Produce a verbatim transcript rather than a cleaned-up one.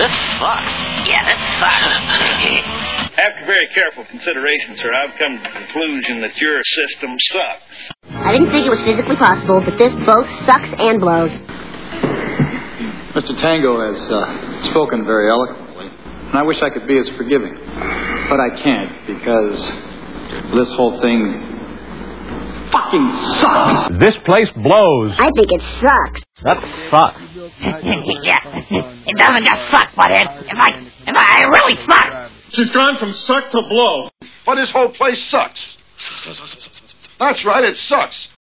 this sucks. Yeah, this sucks. After very careful consideration, sir, I've come to the conclusion that your system sucks. I didn't think it was physically possible, but this both sucks and blows. Mister Tango has uh, spoken very eloquently, and I wish I could be as forgiving. But I can't, because this whole thing fucking sucks. This place blows. I think it sucks. That sucks. Yeah, it doesn't just suck, butthead. If I, if I, I really suck. She's gone from suck to blow. But this whole place sucks. That's right, it sucks.